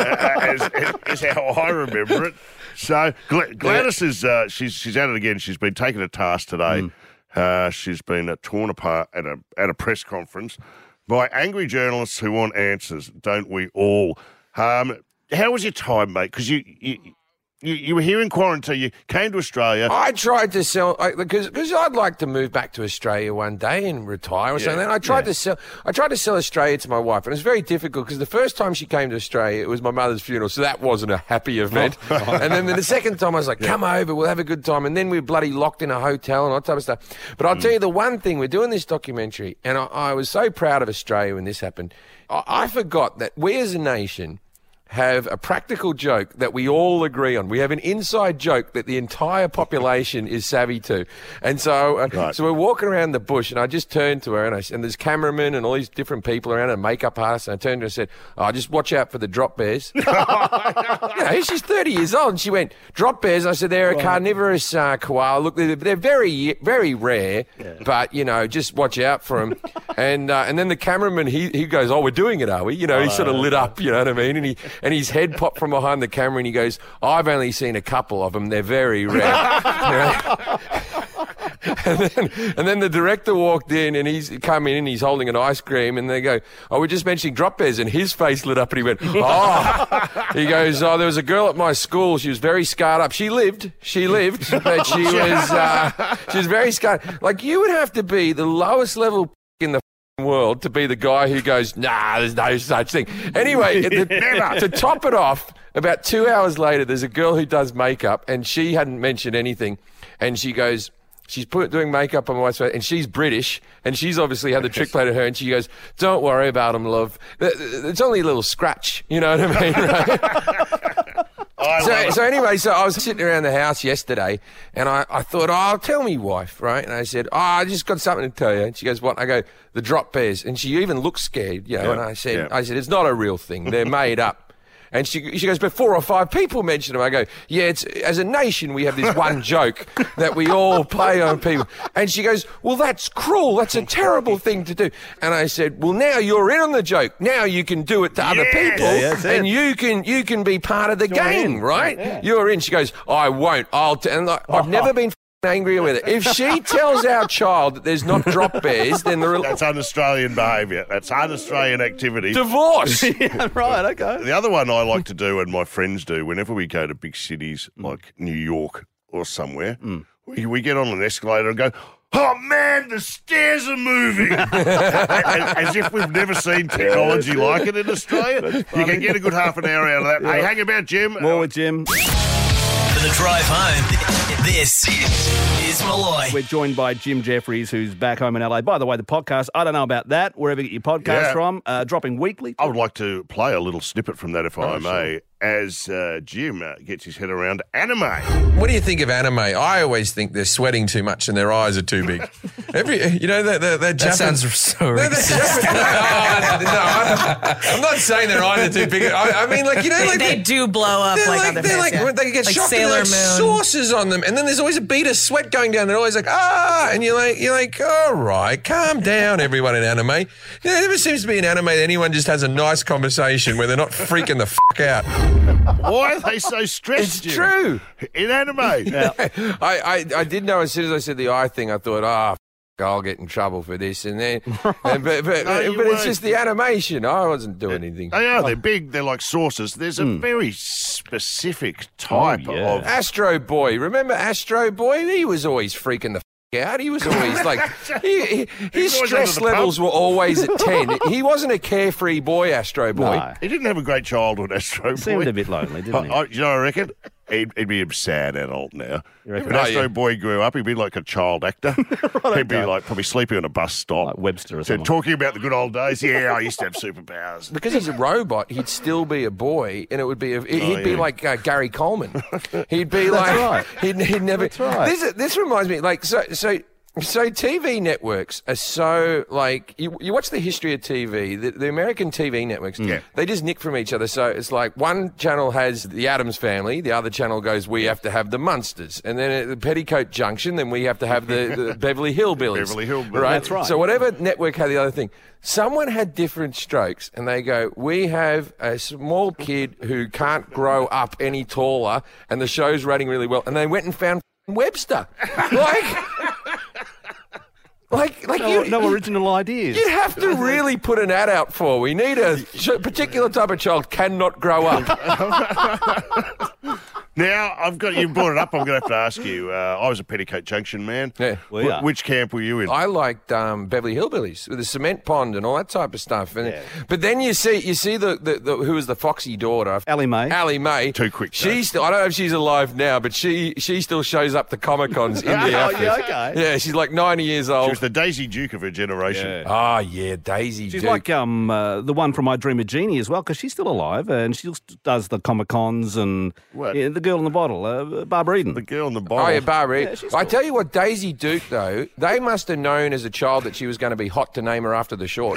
is how I remember it. So Gladys is she's at it again. She's been taken to task today. She's been torn apart at a press conference by angry journalists who want answers. Don't we all? How was your time, mate? Because you were here in quarantine. You came to Australia. I tried to sell because I'd like to move back to Australia one day and retire or something. I tried to sell Australia to my wife, and it was very difficult because the first time she came to Australia, it was my mother's funeral, so that wasn't a happy event. And then the second time, I was like, "Come over, we'll have a good time." And then we were bloody locked in a hotel and all that type of stuff. But I'll tell you the one thing: we're doing this documentary, and I was so proud of Australia when this happened. I forgot that we as a nation have a practical joke that we all agree on. We have an inside joke that the entire population is savvy to. And so so we're walking around the bush, and I just turned to her, and there's cameramen and all these different people around, and makeup artists, and I turned to her and said, just watch out for the drop bears. She's 30 years old, and she went, drop bears? I said, they're a carnivorous koala. Look, they're very, very rare, but, just watch out for them. And then the cameraman, he goes, we're doing it, are we? He sort of lit up, you know what I mean? And his head popped from behind the camera, and he goes, I've only seen a couple of them. They're very rare. And then the director walked in, and he's come in, and he's holding an ice cream, and they go, we're just mentioning drop bears, and his face lit up, and he went, He goes, there was a girl at my school. She was very scarred up. She lived, but she was very scarred. Like, you would have to be the lowest level in the world to be the guy who goes, there's no such thing. Anyway, to top it off, about 2 hours later, there's a girl who does makeup, and she hadn't mentioned anything, and she goes, she's doing makeup on my wife's face, and she's British, and she's obviously had the trick played at her, and she goes, "Don't worry about him, love. It's only a little scratch." You know what I mean? Right? So anyway, so I was sitting around the house yesterday, and I thought, I'll tell me wife, right? And I said, I just got something to tell you. And she goes, what? I go, the drop bears. And she even looked scared, you know. And I said, it's not a real thing. They're made up. And she goes, but 4 or 5 people mention them. I go, yeah, it's as a nation we have this one joke that we all play on people. And she goes, well, that's cruel. That's a terrible thing to do. And I said, well, now you're in on the joke. Now you can do it to other people, and you can be part of the gang, right? Yeah. You're in. She goes, I won't. I've never been angry with it. If she tells our child that there's not drop bears, then that's un-Australian behaviour. That's un-Australian activity. Divorce. Yeah, right, okay. The other one I like to do, and my friends do, whenever we go to big cities like New York or somewhere, we get on an escalator and go, oh, man, the stairs are moving. As if we've never seen technology like it in Australia. You can get a good half an hour out of that. Yeah. Hey, hang about, Jim. More with Jim. For the drive home, this is Malloy. We're joined by Jim Jeffries, who's back home in LA. By the way, the podcast, I don't know about that, wherever you get your podcast from, dropping weekly. I would like to play a little snippet from that, if I may, as Jim gets his head around anime. What do you think of anime? I always think they're sweating too much and their eyes are too big. That sounds so racist. I'm not saying their eyes are too big. I mean, they do blow up like other fish, they get shocked and like saucers on them, and then there's always a bead of sweat going down. They're always like, and you're like, all right, calm down, everyone in anime. There never seems to be an anime that anyone just has a nice conversation where they're not freaking the fuck out. Why are they so stressed? It's true. In anime. Yeah. I did know as soon as I said the eye thing, I thought, I'll get in trouble for this. And then, but it's just the animation. I wasn't doing anything. They are. They're big. They're like saucers. There's a very specific type of... Astro Boy. Remember Astro Boy? He was always freaking the out. He was always like, his stress levels were always at 10. He wasn't a carefree boy, Astro Boy. No. He didn't have a great childhood, Astro Boy. Seemed a bit lonely, didn't he? You know what I reckon? He'd be a sad adult now. If an Astro Boy grew up, he'd be like a child actor. He'd be like probably sleeping on a bus stop. Like Webster or something. Talking about the good old days. Yeah, I used to have superpowers. Because he's a robot, he'd still be a boy, and it would be he'd be like Gary Coleman. He'd be like... Right. He'd never... That's right. This reminds me, like, so TV networks are so, like, you watch the history of TV, the American TV networks, they just nick from each other. So it's like one channel has the Addams Family, the other channel goes, we have to have the Munsters. And then at the Petticoat Junction, then we have to have the Beverly Hillbillies. Beverly Hillbillies. Right? That's right. So whatever network had the other thing, someone had different strokes, and they go, we have a small kid who can't grow up any taller, and the show's rating really well. And they went and found Webster. No original ideas. You have to really put an ad out for. We need a particular type of child cannot grow up. Now, you brought it up, I'm going to have to ask you. I was a Petticoat Junction man. Yeah. Which camp were you in? I liked Beverly Hillbillies with the cement pond and all that type of stuff. But then you see the who was the foxy daughter? Allie Mae. Too quick. I don't know if she's alive now, but she still shows up to Comic-Cons in the outfit. Okay. Yeah, she's like 90 years old. She was the Daisy Duke of her generation. Yeah. Daisy She's Duke. like the one from I Dream of Jeannie as well, because she's still alive and she still does the Comic-Cons and the girl in the bottle, Barbara Eden. The girl in the bottle. Oh, yeah, Barbara Eden. I tell you what, Daisy Duke, though, they must have known as a child that she was going to be hot to name her after the short.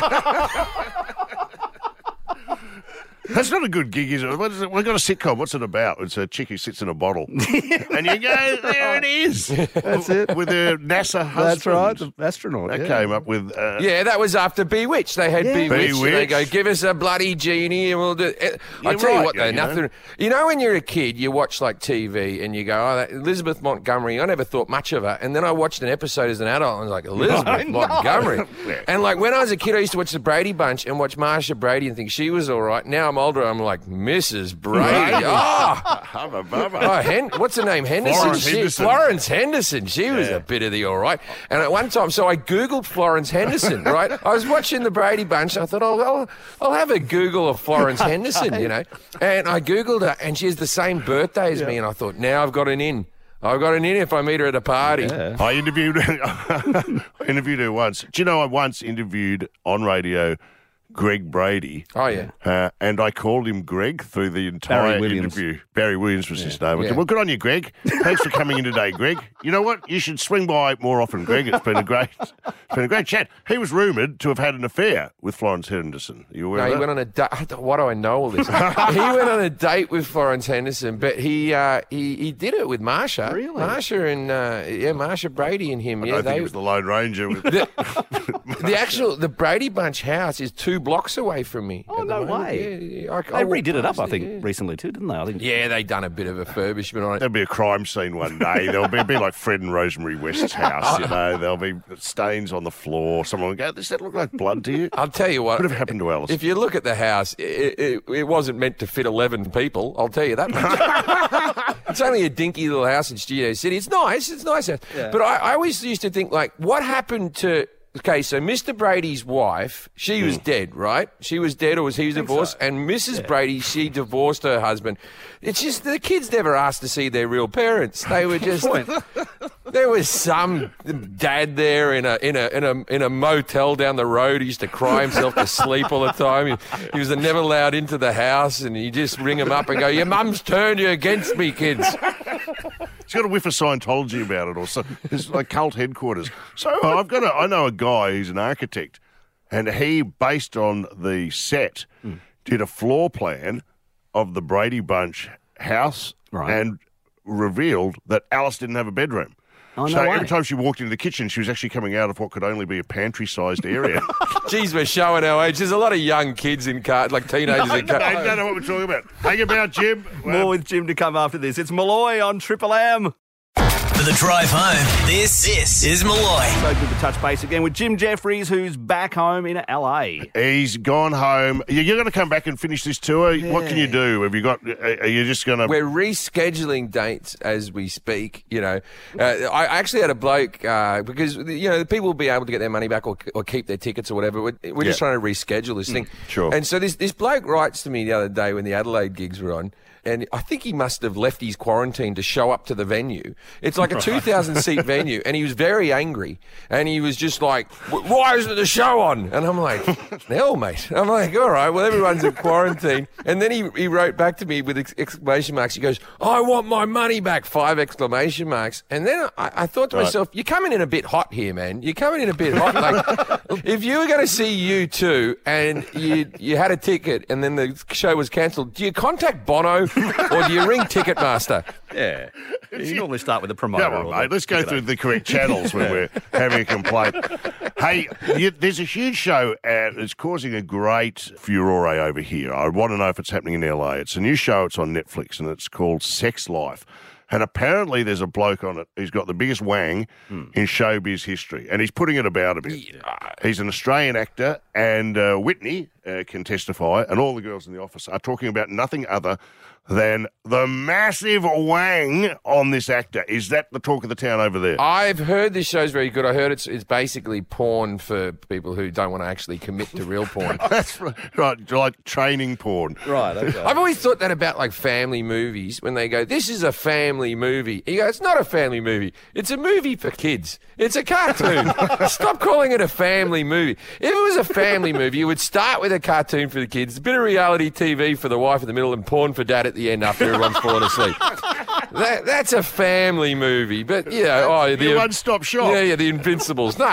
That's not a good gig, is it? We've got a sitcom. What's it about? It's a chick who sits in a bottle. And you go, there it is. That's it. With her NASA husband. That's right, the astronaut. That came up with... that was after Bewitched. They had Bewitched. And they go, give us a bloody genie and we'll do it. I tell you what, though, nothing... You know, when you're a kid, you watch, like, TV and you go, Elizabeth Montgomery, I never thought much of her. And then I watched an episode as an adult and I was like, Elizabeth Montgomery. And, like, when I was a kid, I used to watch the Brady Bunch and watch Marsha Brady and think she was all right. Now I'm older, I'm like, Mrs. Brady. What's her name? Henderson? Florence Henderson. She was a bit of the all right. And at one time, so I Googled Florence Henderson, right? I was watching the Brady Bunch and I thought, I'll have a Google of Florence Henderson, you know. And I Googled her and she has the same birthday as me and I thought, now I've got an in. I've got an in if I meet her at a party. Yeah. I interviewed her once. Do you know I once interviewed on radio Greg Brady? Oh, yeah. And I called him Greg through the entire interview. Barry Williams was his name. I said, well, good on you, Greg. Thanks for coming in today, Greg. You know what? You should swing by more often, Greg. It's been a great chat. He was rumoured to have had an affair with Florence Henderson. Are you aware of that? He went on a date. Why do I know all this? He went on a date with Florence Henderson, but he did it with Marsha. Really? Marsha and Marsha Brady and him. I don't think he was the Lone Ranger. The Brady Bunch house is 2 blocks away from me. Oh, no way. Yeah, They redid it up, I think, recently too, didn't they? I think. Yeah, they done a bit of a refurbishment on it. There'll be a crime scene one day. There'll be like Fred and Rosemary West's house, you know. There'll be stains on the floor. Someone will go, does that look like blood to you? I'll tell you what. What would have happened to Alice? If you look at the house, it wasn't meant to fit 11 people. I'll tell you that much. It's only a dinky little house in Studio City. It's nice. It's nice. Yeah. But I always used to think, like, what happened to... Okay, so Mr. Brady's wife, she was dead, right? She was dead, or was he divorced? So. And Mrs. Brady, she divorced her husband. It's just the kids never asked to see their real parents. They were just there was some dad there in a motel down the road. He used to cry himself to sleep all the time. He was never allowed into the house, and you just ring him up and go, "Your mum's turned you against me, kids." He's got a whiff of Scientology about it, or so. It's like cult headquarters. So I know a guy who's an architect, and he, based on the set, did a floor plan of the Brady Bunch house and revealed that Alice didn't have a bedroom. Oh, so no every way. time she walked into the kitchen, she was actually coming out of what could only be a pantry-sized area. Geez, we're showing our age. There's a lot of young kids in cars, like teenagers in cars. I don't know what we're talking about. Hang about, Jim. More with Jim to come after this. It's Malloy on Triple M. For the drive home, this is Malloy. So good to touch base again with Jim Jeffries, who's back home in LA. He's gone home. You're going to come back and finish this tour. Yeah. What can you do? Have you got? Are you just going to? We're rescheduling dates as we speak. You know, I actually had a bloke because people will be able to get their money back or keep their tickets or whatever. We're just trying to reschedule this thing. Sure. And so this bloke writes to me the other day when the Adelaide gigs were on. And I think he must have left his quarantine to show up to the venue. It's like a 2,000-seat venue, and he was very angry. And he was just like, "Why isn't the show on?" And I'm like, "Hell, mate." I'm like, "All right, well, everyone's in quarantine." And then he wrote back to me with exclamation marks. He goes, "I want my money back," 5 exclamation marks. And then I thought to myself, you're coming in a bit hot here, man. You're coming in a bit hot. Like, if you were going to see U2 and you had a ticket and then the show was cancelled, do you contact Bono? Or do you ring Ticketmaster? Yeah. You normally start with the promoter. Come on, mate. Let's go through the correct channels when we're having a complaint. Hey, there's a huge show it's causing a great furore over here. I want to know if it's happening in LA. It's a new show. It's on Netflix, and it's called Sex Life. And apparently there's a bloke on it who's got the biggest wang in showbiz history, and he's putting it about a bit. He's an Australian actor, and Whitney can testify, and all the girls in the office are talking about nothing other than the massive wang on this actor. Is that the talk of the town over there? I've heard this show's very good. I heard it's basically porn for people who don't want to actually commit to real porn. That's right, like training porn. Right, okay. I've always thought that about like family movies when they go, "This is a family movie." You go, "It's not a family movie. It's a movie for kids. It's a cartoon." Stop calling it a family movie. If it was a family movie, you would start with a cartoon for the kids, a bit of reality TV for the wife in the middle, and porn for dad at the end after everyone's fallen asleep. That's a family movie, but the one-stop shop. Yeah, the Invincibles. No,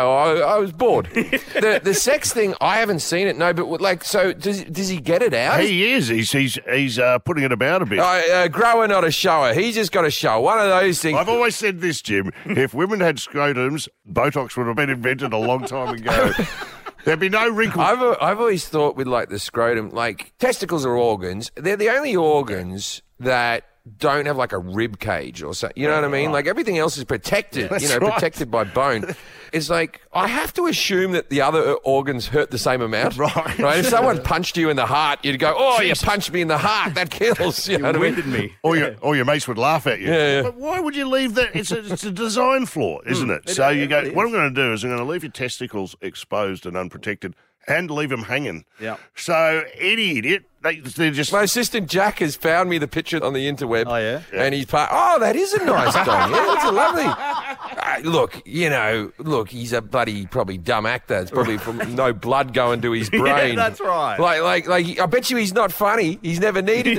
I was bored. The sex thing, I haven't seen it. No, but like, so does he get it out? He is. He's putting it about a bit. Grower, not a shower. He's just got a show. One of those things. I've always said this, Jim. If women had scrotums, Botox would have been invented a long time ago. There'd be no wrinkles. I've always thought with like the scrotum, like testicles are organs. They're the only organs that don't have like a rib cage or something. You know what I mean? Like everything else is protected, protected by bone. It's like, I have to assume that the other organs hurt the same amount. Right? If someone punched you in the heart, you'd go, "Oh, you punched me in the heart. That kills." You know what I mean? Me. Or your mates would laugh at you. Yeah. But why would you leave that? It's a design flaw, isn't it? So you go, what I'm going to do is I'm going to leave your testicles exposed and unprotected, and leave them hanging. Yeah. So any idiot, they're just... My assistant Jack has found me the picture on the interweb. Oh, yeah? And he's that is a nice dog. Yeah, that's a lovely... Look, he's a bloody probably dumb actor. It's probably from no blood going to his brain. Yeah, that's right. Like, I bet you he's not funny. He's never needed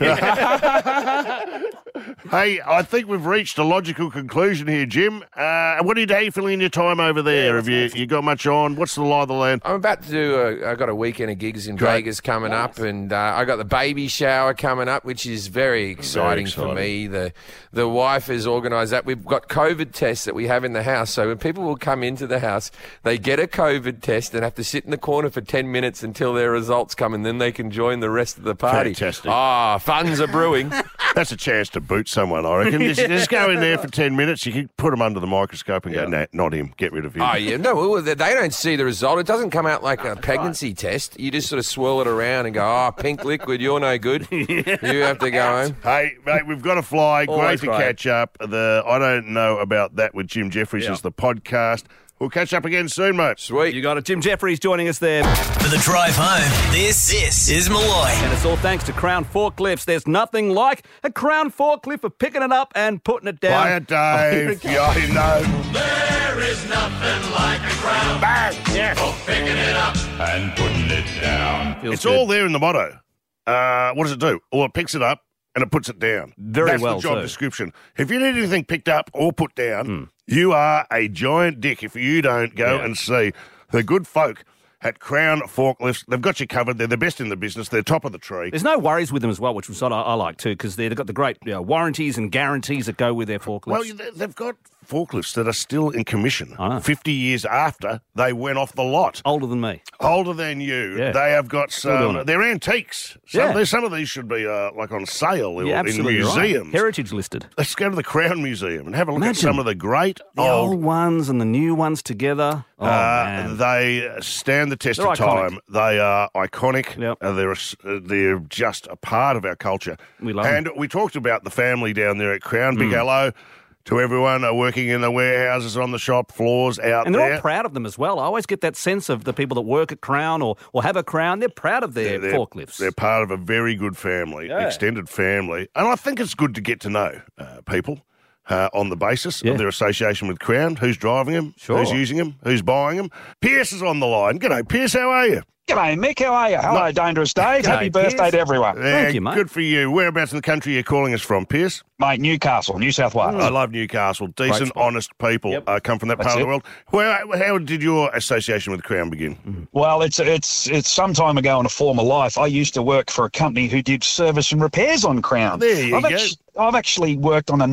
it. Hey, I think we've reached a logical conclusion here, Jim. How are you filling your time over there? Have you got much on? What's the lie of the land? I'm about to do I got a weekend of gigs in Vegas coming up, and I got the baby shower coming up, which is very exciting for me. The wife has organised that. We've got COVID tests that we have in the house, so when people will come into the house, they get a COVID test and have to sit in the corner for 10 minutes until their results come, and then they can join the rest of the party. Fantastic. Funds are brewing. That's a chance to boot someone, I reckon. Just go in there for 10 minutes. You can put them under the microscope and go, nah, not him. Get rid of him. Oh, yeah. No, they don't see the result. It doesn't come out like a pregnancy test. You just sort of swirl it around and go, pink liquid, you're no good. You have to go home. Hey, mate, we've got to fly. Great to catch up. I don't know about that with Jim Jeffries is the podcast. We'll catch up again soon, mate. Sweet. You got it. Jim Jeffries joining us there. For the drive home, this is Malloy. And it's all thanks to Crown Forklifts. There's nothing like a Crown forklift for picking it up and putting it down. Quiet, Dave. I know. There is nothing like a Crown. Bang! Yeah. For picking it up and putting it down. Feels It's good. all there in the motto. What does it do? Well, it picks it up and it puts it down. Very well, That's the job too. description. If you need anything picked up or put down, you are a giant dick if you don't go and see the good folk at Crown Forklifts. They've got you covered. They're the best in the business. They're top of the tree. There's no worries with them as well, which was what I like too, because they've got the great warranties and guarantees that go with their forklifts. Well, they've got forklifts that are still in commission 50 years after they went off the lot. Older than me. Older than you. Yeah. They have got Still doing some... it. They're antiques. Some of these should be like on sale in absolutely museums. Right. Heritage listed. Let's go to the Crown Museum and have a look Imagine at some of the great the old ones and the new ones together. Oh, man. They stand the test They're of iconic. time. They are iconic. Yep. They're just a part of our culture. We love and them. we talked about the family down there at Crown. Big hello to everyone working in the warehouses, on the shop floors, out And they're there. all proud of them as well. I always get that sense of the people that work at Crown or have a Crown. They're proud of their forklifts. They're part of a very good family, extended family. And I think it's good to get to know people on the basis of their association with Crown. Who's driving them? Sure. Who's using them? Who's buying them? Pierce is on the line. G'day, Pierce. How are you? G'day, Mick. How are you? Hello, Dangerous Dave. Happy birthday to everyone. Thank you, mate. Good for you. Whereabouts in the country are you calling us from, Pierce? Mate, Newcastle, New South Wales. I love Newcastle. Decent, honest people come from that part of the world. How did your association with Crown begin? Well, it's some time ago in a former life. I used to work for a company who did service and repairs on Crown. There you go. I've actually worked on a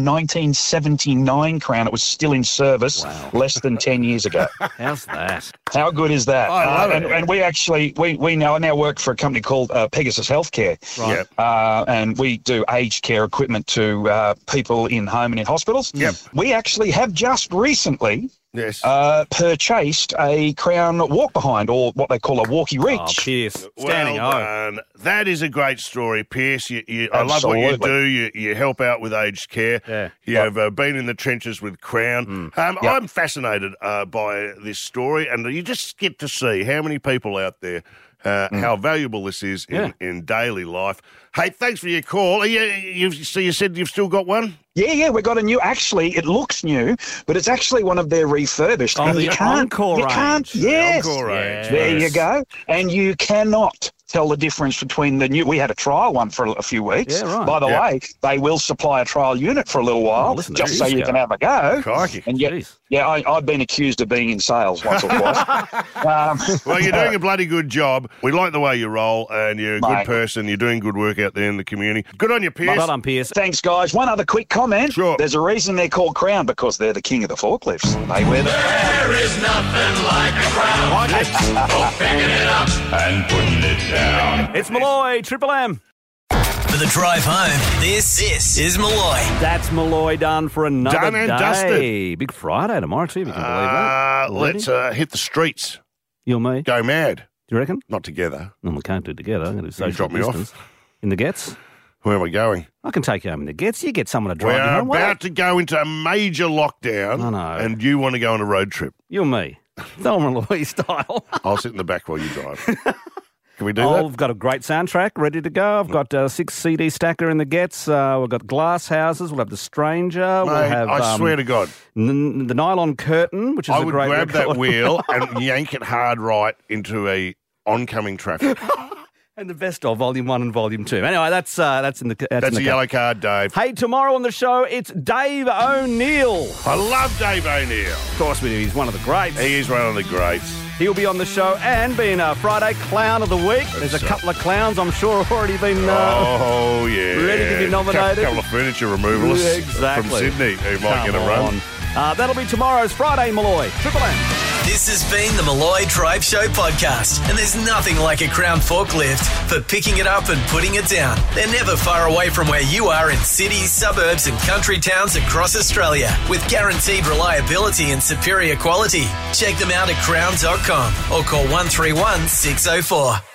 1979 Crown. It was still in service less than 10 years ago. How's that? How good is that? I love it. And we actually, I now work for a company called Pegasus Healthcare. Right. And we do aged care equipment to people in home and in hospitals. Yep. We actually have just recently purchased a Crown walk behind, or what they call a walkie reach. Oh, Pierce. Standing on. That is a great story, Pierce. I love what you do. You help out with aged care. Yeah. You have been in the trenches with Crown. I'm fascinated by this story, and you just get to see how many people out there, how valuable this is in daily life. Hey, thanks for your call. You said you've still got one? Yeah, we got a new. Actually, it looks new, but it's actually one of their refurbished. Oh, and the you can't, Encore you can't. range. Yes, The Encore range. there Yes. you go. And you cannot tell the difference between the new. We had a trial one for a few weeks. Yeah, right. By the way, they will supply a trial unit for a little while, listen to just so these you guys. can have a go. Crikey. And yet, I've been accused of being in sales once or twice. Well, you're doing a bloody good job. We like the way you roll, and you're a good Mate. person. You're doing good work out there in the community. Good on you, Pierce. Well done, Pierce. Thanks, guys. One other quick comment. Sure. There's a reason they're called Crown, because they're the king of the forklifts. They wear the There is nothing like a Crown. For picking it up and putting it down. It's Malloy, Triple M. For the drive home, this is Malloy. That's Malloy done for another Done and day. dusted. Big Friday tomorrow too, if you can believe that. Let's hit the streets. You and me? Go mad. Do you reckon? Not together. No, we can't do it together. I'm going to do social drop me off? distance. In the Gets? Where are we going? I can take you home in the Gets. You get someone to We drive you are home. about to go into a major lockdown. I know. And you want to go on a road trip. You and me. Thelma Louise style. I'll sit in the back while you drive. Can we do that? I've got a great soundtrack ready to go. I've got a 6 CD stacker in the Gets. We've got Glass Houses. We'll have The Stranger. We'll have, I swear to God. The Nylon Curtain, which is a great I would grab record. that wheel and yank it hard right into a oncoming traffic. And the best of Volume 1 and Volume 2. Anyway, that's in the That's a yellow card, Dave. Hey, tomorrow on the show, it's Dave O'Neill. I love Dave O'Neill. Of course we do. He's one of the greats. He is one of the greats. He'll be on the show and being a Friday Clown of the Week. There's a couple of clowns I'm sure have already been ready to be nominated. A couple of furniture removalists exactly. from Sydney who might get a run. That'll be tomorrow's Friday Malloy. Triple M. This has been the Malloy Drive Show podcast, and there's nothing like a Crown forklift for picking it up and putting it down. They're never far away from where you are in cities, suburbs and country towns across Australia with guaranteed reliability and superior quality. Check them out at crown.com or call 131 604.